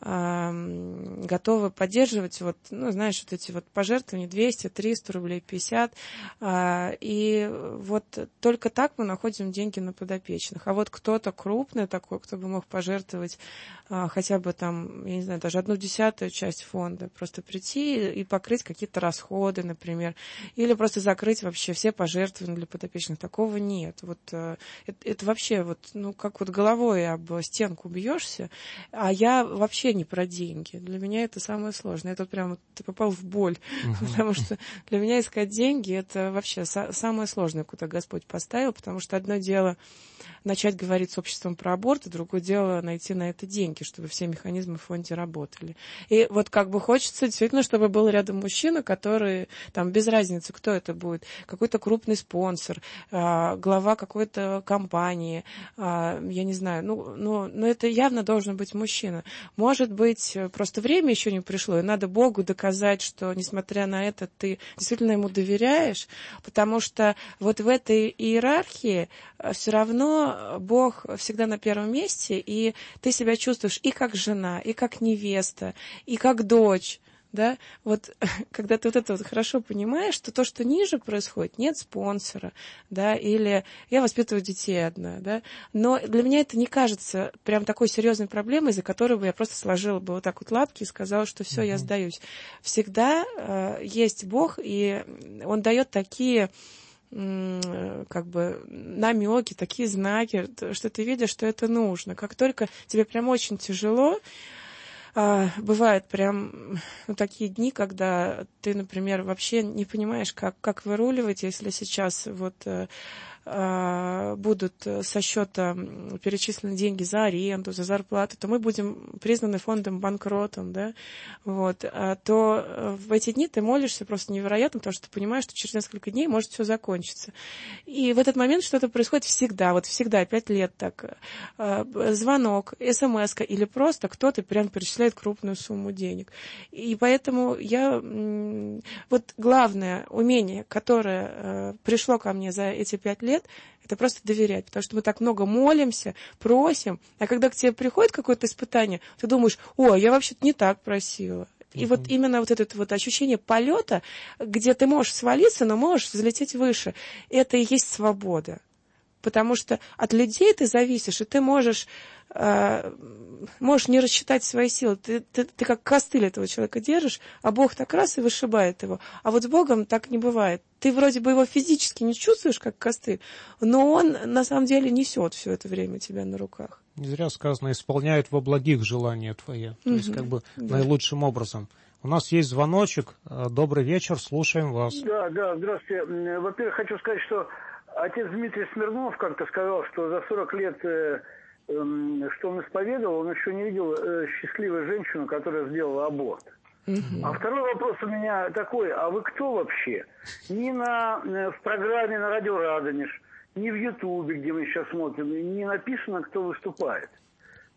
э, готовы поддерживать, вот, ну, знаешь, вот эти вот пожертвования двести, триста рублей, пятьдесят. Э, и вот только так мы находим деньги на подопечных. А вот кто-то крупный такой, кто бы мог пожертвовать э, хотя бы там, я не знаю, даже одну десятую часть фонда, просто прийти и покрыть какие-то расходы, например, или просто закрыть вообще все пожертвования для подопечных, такого нет. Вот э, это, это вообще вот, ну, как вот головой об стенку бьешься, а я вообще не про деньги. Для меня это самое сложное. Это вот прям ты попал в боль, uh-huh. потому что для меня искать деньги это вообще са- самое сложное, куда Господь поставил, потому что одно дело начать говорить с обществом про аборт, и другое дело найти на это деньги, чтобы все механизмы в фонде работали. И вот как бы хочется действительно, чтобы был рядом мужчина, который, там, без разницы, кто это будет, какой-то крупный спонсор, глава какой-то компании, я не знаю, ну, но, но это явно должен быть мужчина. Может быть, просто время еще не пришло, и надо Богу доказать, что, несмотря на это, ты действительно ему доверяешь, потому что вот в этой иерархии все равно Бог всегда на первом месте, и ты себя чувствуешь и как жена, и как невеста, и как дочь. Да, вот когда ты вот это вот хорошо понимаешь, что то, что ниже происходит, нет спонсора, да, или я воспитываю детей одна, да, но для меня это не кажется прям такой серьезной проблемой, из-за которой бы я просто сложила бы вот так вот лапки и сказала, что все, uh-huh. я сдаюсь. Всегда э, есть Бог, и Он дает такие как бы намеки, такие знаки, что ты видишь, что это нужно. Как только тебе прям очень тяжело, бывают прям ну, такие дни, когда ты, например, вообще не понимаешь, как, как выруливать, если сейчас вот будут со счета перечислены деньги за аренду, за зарплату, то мы будем признаны фондом банкротом, да, вот, то в эти дни ты молишься просто невероятно, потому что ты понимаешь, что через несколько дней может все закончиться. И в этот момент что-то происходит всегда, вот всегда, пять лет так, звонок, смс-ка или просто кто-то прям перечисляет крупную сумму денег. И поэтому я, вот главное умение, которое пришло ко мне за эти пять лет, это просто доверять, потому что мы так много молимся, просим, а когда к тебе приходит какое-то испытание, ты думаешь, о, я вообще-то не так просила. И uh-huh. вот именно вот это вот ощущение полета, где ты можешь свалиться, но можешь взлететь выше, это и есть свобода. Потому что от людей ты зависишь, и ты можешь, э, можешь не рассчитать свои силы. Ты, ты, ты как костыль этого человека держишь, а Бог так раз и вышибает его. А вот с Богом так не бывает. Ты вроде бы его физически не чувствуешь, как костыль, но он на самом деле несет все это время тебя на руках. Не зря сказано, исполняет во благих желания твои. То угу. есть как бы да. наилучшим образом. У нас есть звоночек. Добрый вечер, слушаем вас. Да, да, здравствуйте. Во-первых, хочу сказать, что отец Дмитрий Смирнов как-то сказал, что за сорок лет, э, э, что он исповедовал, он еще не видел э, счастливую женщину, которая сделала аборт. Uh-huh. А второй вопрос у меня такой, а вы кто вообще? Ни на, э, в программе на радио «Радонеж», ни в Ютубе, где мы сейчас смотрим, не написано, кто выступает.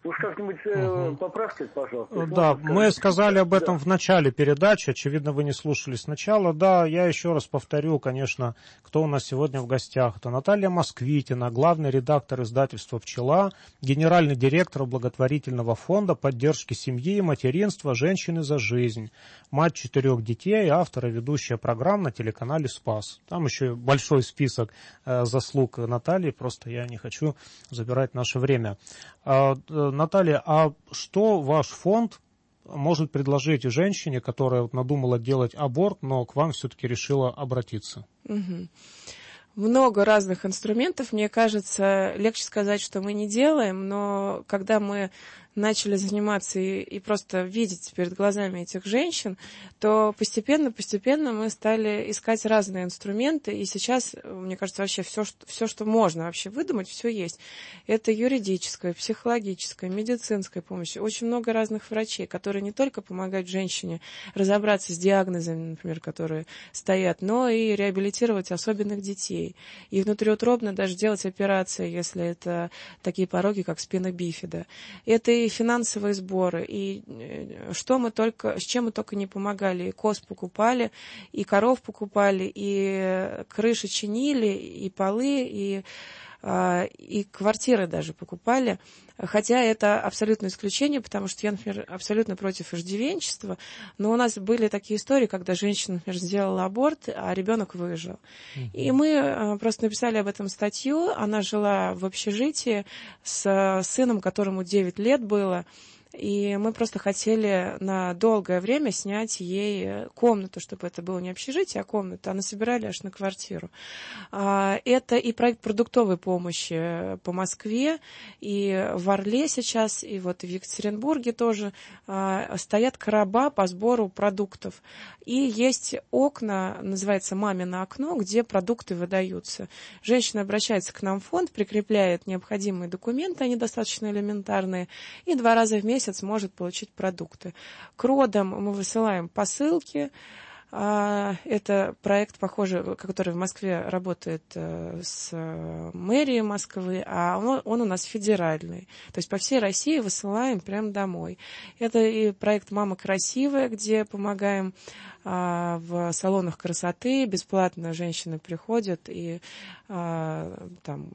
Уж как-нибудь э, угу. поправьте, пожалуйста. Да, мы сказали об этом да. в начале передачи, очевидно, вы не слушали сначала. Да, я еще раз повторю, конечно, кто у нас сегодня в гостях. Это Наталья Москвитина, главный редактор издательства «Пчела», генеральный директор благотворительного фонда поддержки семьи и материнства «Женщины за жизнь», мать четырех детей, автор и ведущая программ на телеканале «Спас». Там еще большой список э, заслуг Натальи, просто я не хочу забирать наше время. Э, Наталья, а что ваш фонд может предложить женщине, которая вот надумала делать аборт, но к вам все-таки решила обратиться? Угу. Много разных инструментов. Мне кажется, легче сказать, что мы не делаем, но когда мы начали заниматься и, и просто видеть перед глазами этих женщин, то постепенно-постепенно мы стали искать разные инструменты, и сейчас, мне кажется, вообще все, что, все, что можно вообще выдумать, все есть. Это юридическая, психологическая, медицинская помощь. Очень много разных врачей, которые не только помогают женщине разобраться с диагнозами, например, которые стоят, но и реабилитировать особенных детей. И внутриутробно даже делать операции, если это такие пороки, как спина бифида. Это и финансовые сборы, и что мы только, с чем мы только не помогали. И коз покупали, и коров покупали, и крыши чинили, и полы, и, и квартиры даже покупали. Хотя это абсолютное исключение, потому что я, например, абсолютно против иждивенчества, но у нас были такие истории, когда женщина, например, сделала аборт, а ребенок выжил. Mm-hmm. И мы просто написали об этом статью. Она жила в общежитии с сыном, которому девять лет было. И мы просто хотели на долгое время снять ей комнату, чтобы это было не общежитие, а комната. А насобирали аж на квартиру. Это и проект продуктовой помощи по Москве, и в Орле сейчас, и вот в Екатеринбурге тоже стоят короба по сбору продуктов. И есть окна, называется «Мамино окно», где продукты выдаются. Женщина обращается к нам в фонд, прикрепляет необходимые документы, они достаточно элементарные, и два раза в месяц может получить продукты. К родам мы высылаем посылки. Это проект, похожий, который в Москве работает с мэрией Москвы, а он, он у нас федеральный. То есть по всей России высылаем прямо домой. Это и проект «Мама красивая», где помогаем в салонах красоты. Бесплатно женщины приходят и там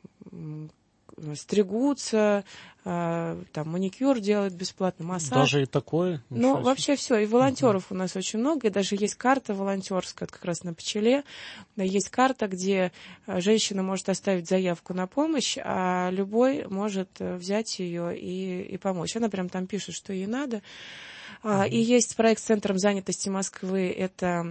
стригутся, там маникюр делают бесплатно, массаж. Даже и такое? Ну, вообще все. И волонтеров uh-huh. у нас очень много. И даже есть карта волонтерская, как раз на «Пчеле». Есть карта, где женщина может оставить заявку на помощь, а любой может взять ее и, и помочь. Она прям там пишет, что ей надо. Uh-huh. И есть проект с Центром занятости Москвы, это,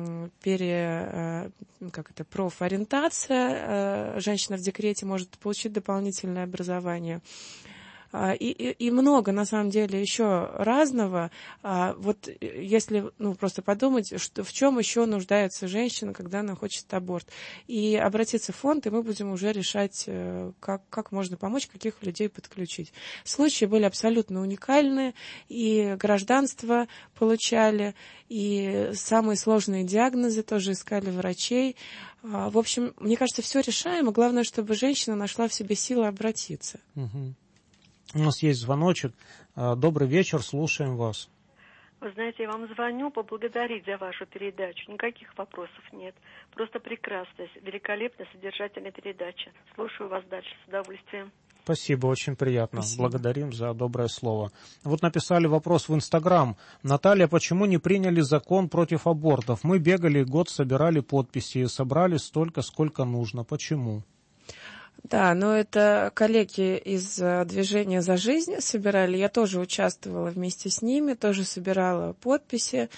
пере, как это профориентация, женщина в декрете может получить дополнительное образование. И, и, и много, на самом деле, еще разного. Вот если ну, просто подумать, что, в чем еще нуждается женщина, когда она хочет аборт. И обратиться в фонд, и мы будем уже решать, как, как можно помочь, каких людей подключить. Случаи были абсолютно уникальные, и гражданство получали, и самые сложные диагнозы тоже искали врачей. В общем, мне кажется, все решаемо. Главное, чтобы женщина нашла в себе силы обратиться. Угу. У нас есть звоночек. Добрый вечер, слушаем вас. Вы знаете, я вам звоню поблагодарить за вашу передачу. Никаких вопросов нет. Просто прекрасная, великолепная, содержательная передача. Слушаю вас дальше с удовольствием. Спасибо, очень приятно. Спасибо. Благодарим за доброе слово. Вот написали вопрос в Инстаграм. Наталья, почему не приняли закон против абортов? Мы бегали год, собирали подписи и собрали столько, сколько нужно. Почему? Да, но это коллеги из движения «За жизнь» собирали. Я тоже участвовала вместе с ними, тоже собирала подписи.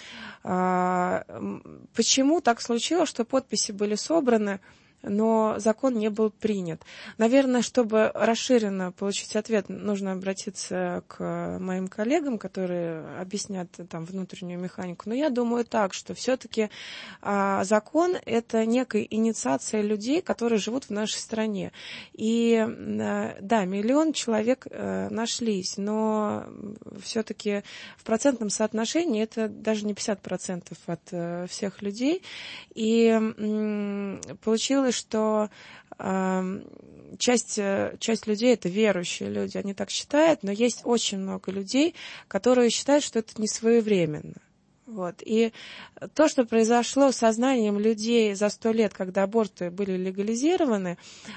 Почему так случилось, что подписи были собраны, но закон не был принят? Наверное, чтобы расширенно получить ответ, нужно обратиться к моим коллегам, которые объяснят там внутреннюю механику. Но я думаю так, что все-таки а, закон – это некая инициация людей, которые живут в нашей стране. И а, да, миллион человек а, нашлись, но все-таки в процентном соотношении это даже не пятьдесят процентов от а, всех людей. И м, получилось, думаю, что э, часть, часть людей — это верующие люди, они так считают, но есть очень много людей, которые считают, что это не своевременно. Вот. И то, что произошло с сознанием людей за сто лет, когда аборты были легализированы,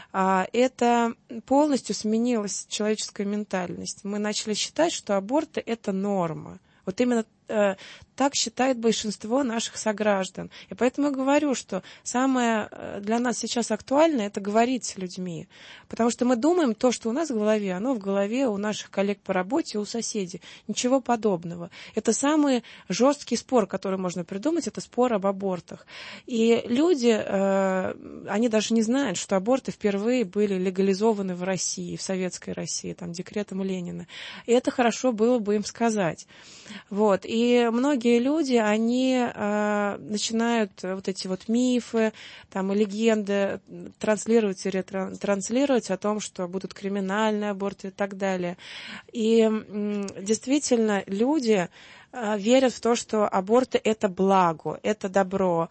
это полностью сменилась человеческая ментальность. Мы начали считать, что аборты — это норма. Вот именно э, так считает большинство наших сограждан. И поэтому я говорю, что самое для нас сейчас актуальное — это говорить с людьми. Потому что мы думаем, то, что у нас в голове, оно в голове у наших коллег по работе, у соседей. Ничего подобного. Это самый жесткий спор, который можно придумать, это спор об абортах. И люди, э, они даже не знают, что аборты впервые были легализованы в России, в советской России, там, декретом Ленина. И это хорошо было бы им сказать. Вот. И многие люди, они э, начинают вот эти вот мифы, там, и легенды транслировать и ретранслировать о том, что будут криминальные аборты и так далее. И м, действительно, люди верят в то, что аборты — это благо, это добро.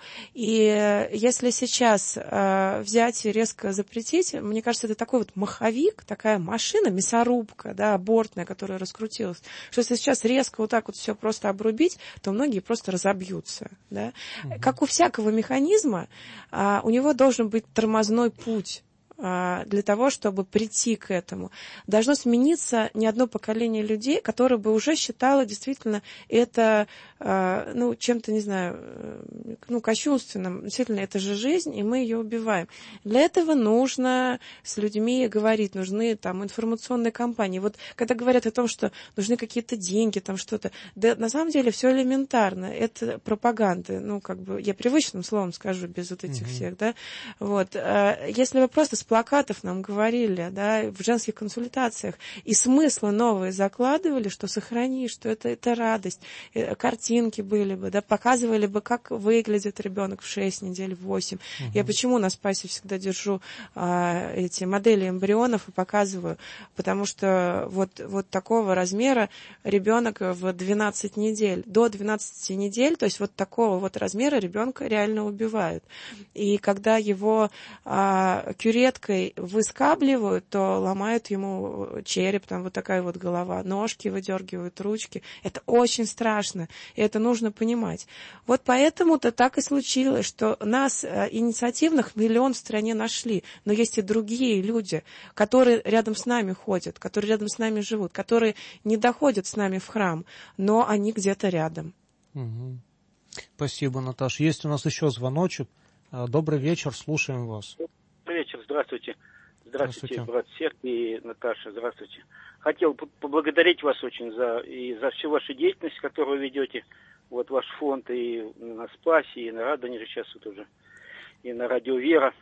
И если сейчас э, взять и резко запретить, мне кажется, это такой вот маховик, такая машина, мясорубка, да, абортная, которая раскрутилась, что если сейчас резко вот так вот все просто обрубить, то многие просто разобьются. Да? Mm-hmm. Как у всякого механизма, э, у него должен быть тормозной путь для того, чтобы прийти к этому. Должно смениться не одно поколение людей, которое бы уже считало действительно это, ну, чем-то, не знаю, ну, кощунственным. Действительно, это же жизнь, и мы ее убиваем. Для этого нужно с людьми говорить, нужны там информационные кампании. Вот когда говорят о том, что нужны какие-то деньги, там что-то, да, на самом деле все элементарно. Это пропаганда. Ну, как бы, я привычным словом скажу, без вот этих mm-hmm. всех, да. Вот. Если вы просто с плакатов нам говорили, да, в женских консультациях, и смыслы новые закладывали, что сохрани, что это, это радость, картинки были бы, да, показывали бы, как выглядит ребенок в шесть недель, в восемь. Угу. Я почему на Спасе всегда держу а, эти модели эмбрионов и показываю, потому что вот, вот такого размера ребенок в двенадцать недель, до двенадцати недель, то есть вот такого вот размера ребенка реально убивают. И когда его а, кюреткой выскабливают, то ломают ему череп, там вот такая вот голова, ножки выдергивают, ручки. Это очень страшно, и это нужно понимать. Вот поэтому-то так и случилось, что нас, инициативных, миллион в стране нашли, но есть и другие люди, которые рядом с нами ходят, которые рядом с нами живут, которые не доходят с нами в храм, но они где-то рядом. Угу. Спасибо, Наташа. Есть у нас еще звоночек. Добрый вечер, слушаем вас. Добрый вечер, здравствуйте. Здравствуйте, здравствуйте. Брат Сергей и Наташа, здравствуйте. Хотел поблагодарить вас очень за, и за всю вашу деятельность, которую вы ведете. Вот ваш фонд и на Спасе, и на Радоне сейчас вот уже, и на Радио Вера.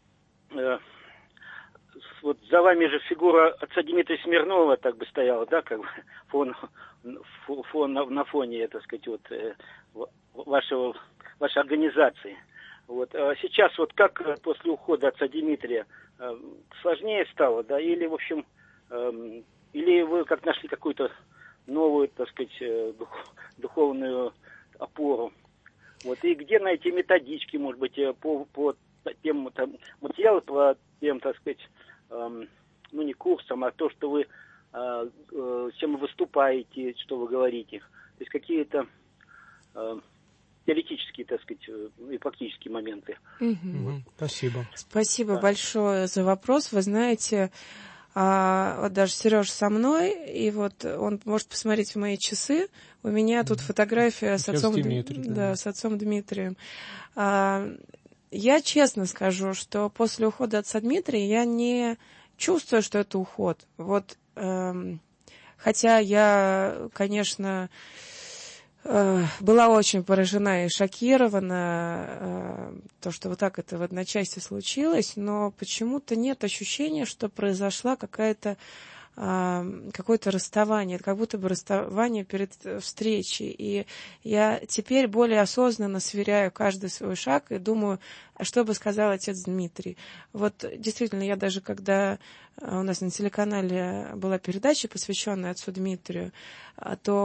Вот за вами же фигура отца Дмитрия Смирнова так бы стояла, да, как бы фон, фон на, на фоне, так сказать, вот вашего, вашей организации. Вот. А сейчас вот как после ухода отца Дмитрия сложнее стало, да, или, в общем, эм, или вы как нашли какую-то новую, так сказать, дух, духовную опору. Вот. И где найти методички, может быть, по, по тем там, материалам, по тем, так сказать, эм, ну, не курсам, а то, что вы, э, э, чем вы выступаете, что вы говорите. То есть какие-то э, теоретические, так сказать, и практические моменты. Угу. Вот. Спасибо. Спасибо да. большое за вопрос. Вы знаете, а, вот даже Сереж со мной, и вот он может посмотреть в мои часы. У меня тут фотография с отцом, Дмитрий, да. Да, с отцом Дмитрием. А, я честно скажу, что после ухода отца Дмитрия я не чувствую, что это уход. Вот, эм, хотя я, конечно, была очень поражена и шокирована, то, что вот так это в одночасье случилось, но почему-то нет ощущения, что произошла какая-то какое-то расставание, как будто бы расставание перед встречей. И я теперь более осознанно сверяю каждый свой шаг и думаю, а что бы сказал отец Дмитрий. Вот действительно, я даже когда у нас на телеканале была передача, посвященная отцу Дмитрию, то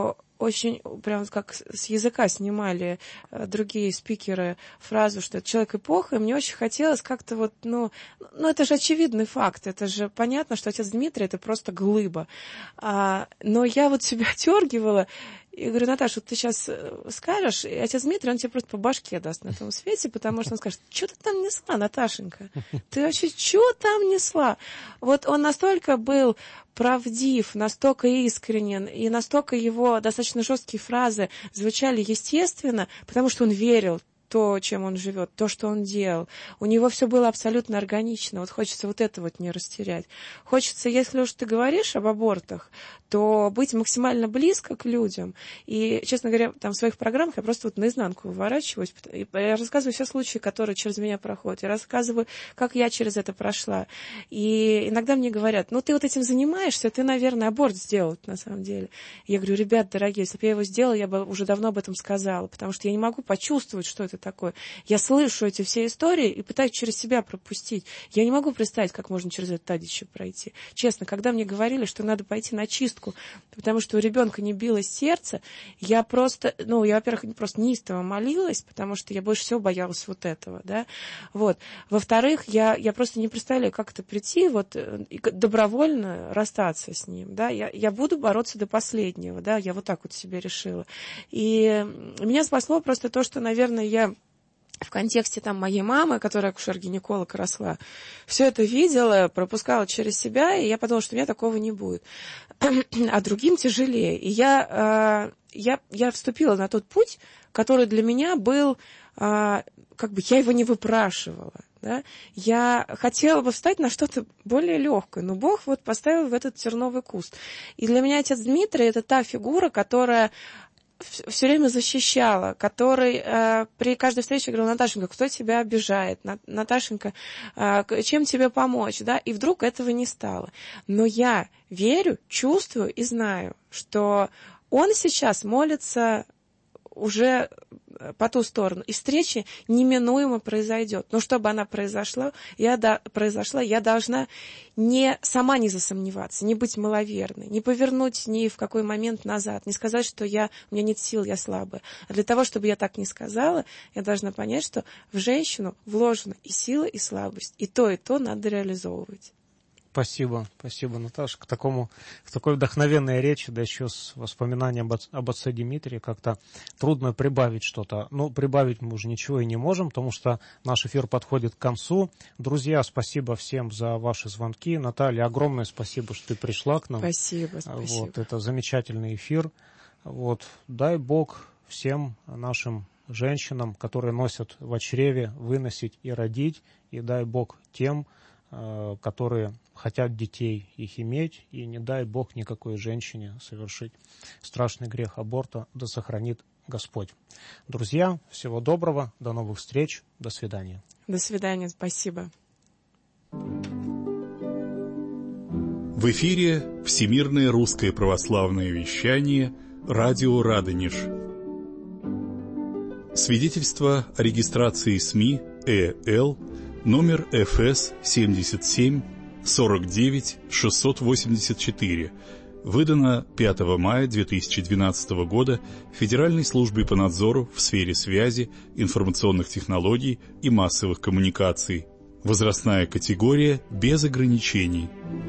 очень, прям как с языка снимали другие спикеры фразу, что это человек-эпоха, и мне очень хотелось как-то вот, ну, ну, это же очевидный факт, это же понятно, что отец Дмитрий — это просто глыба. А, но я вот себя дергивала, и говорю: Наташа, вот ты сейчас скажешь, и отец Дмитрий, он тебе просто по башке даст на том свете, потому что он скажет: что ты там несла, Наташенька? Ты вообще что там несла? Вот он настолько был правдив, настолько искренен, и настолько его достаточно жесткие фразы звучали естественно, потому что он верил то, чем он живет, то, что он делал. У него все было абсолютно органично. Вот хочется вот это вот не растерять. Хочется, если уж ты говоришь об абортах, то быть максимально близко к людям. И, честно говоря, там в своих программах я просто вот наизнанку выворачиваюсь. Я рассказываю все случаи, которые через меня проходят. Я рассказываю, как я через это прошла. И иногда мне говорят: ну, ты вот этим занимаешься, ты, наверное, аборт сделал на самом деле. Я говорю: ребят, дорогие, если бы я его сделала, я бы уже давно об этом сказала, потому что я не могу почувствовать, что это такое. Я слышу эти все истории и пытаюсь через себя пропустить. Я не могу представить, как можно через это тадище пройти. Честно, когда мне говорили, что надо пойти на чистку, потому что у ребенка не билось сердце, я просто, ну, я, во-первых, просто неистово молилась, потому что я больше всего боялась вот этого, да. Вот. Во-вторых, я, я просто не представляю, как это прийти, вот, и добровольно расстаться с ним, да. Я, я буду бороться до последнего, да, я вот так вот себе решила. И меня спасло просто то, что, наверное, я в контексте там моей мамы, которая акушер-гинеколог росла, все это видела, пропускала через себя, и я подумала, что у меня такого не будет. А другим тяжелее. И я, я, я вступила на тот путь, который для меня был, как бы я его не выпрашивала. Да? Я хотела бы встать на что-то более легкое, но Бог вот поставил в этот терновый куст. И для меня отец Дмитрий — это та фигура, которая все время защищала, который э, при каждой встрече говорил: Наташенька, кто тебя обижает? Наташенька, э, чем тебе помочь? Да? И вдруг этого не стало. Но я верю, чувствую и знаю, что он сейчас молится уже по ту сторону. И встреча неминуемо произойдет. Но чтобы она произошла, я, да, произошла, я должна не, сама не засомневаться, не быть маловерной, не повернуть ни в какой момент назад, не сказать, что я, у меня нет сил, я слабая. А для того, чтобы я так не сказала, я должна понять, что в женщину вложена и сила, и слабость. И то, и то надо реализовывать. Спасибо, спасибо, Наташа. К такому, к такой вдохновенной речи, да еще с воспоминанием об, об отце Дмитрии, как-то трудно прибавить что-то. Ну, прибавить мы уже ничего и не можем, потому что наш эфир подходит к концу. Друзья, спасибо всем за ваши звонки. Наталья, огромное спасибо, что ты пришла к нам. Спасибо, спасибо. Вот, это замечательный эфир. Вот, дай Бог всем нашим женщинам, которые носят в чреве, выносить и родить, и дай Бог тем, которые хотят детей их иметь, и не дай Бог никакой женщине совершить страшный грех аборта, да сохранит Господь. Друзья, всего доброго, до новых встреч, до свидания. До свидания, спасибо. В эфире Всемирное русское православное вещание, радио Радонеж. Свидетельство о регистрации СМИ ЭЛ номер эф эс семьдесят семь сорок девять шестьсот восемьдесят четыре, выдано пятого мая две тысячи двенадцатого года Федеральной службой по надзору в сфере связи, информационных технологий и массовых коммуникаций. Возрастная категория без ограничений.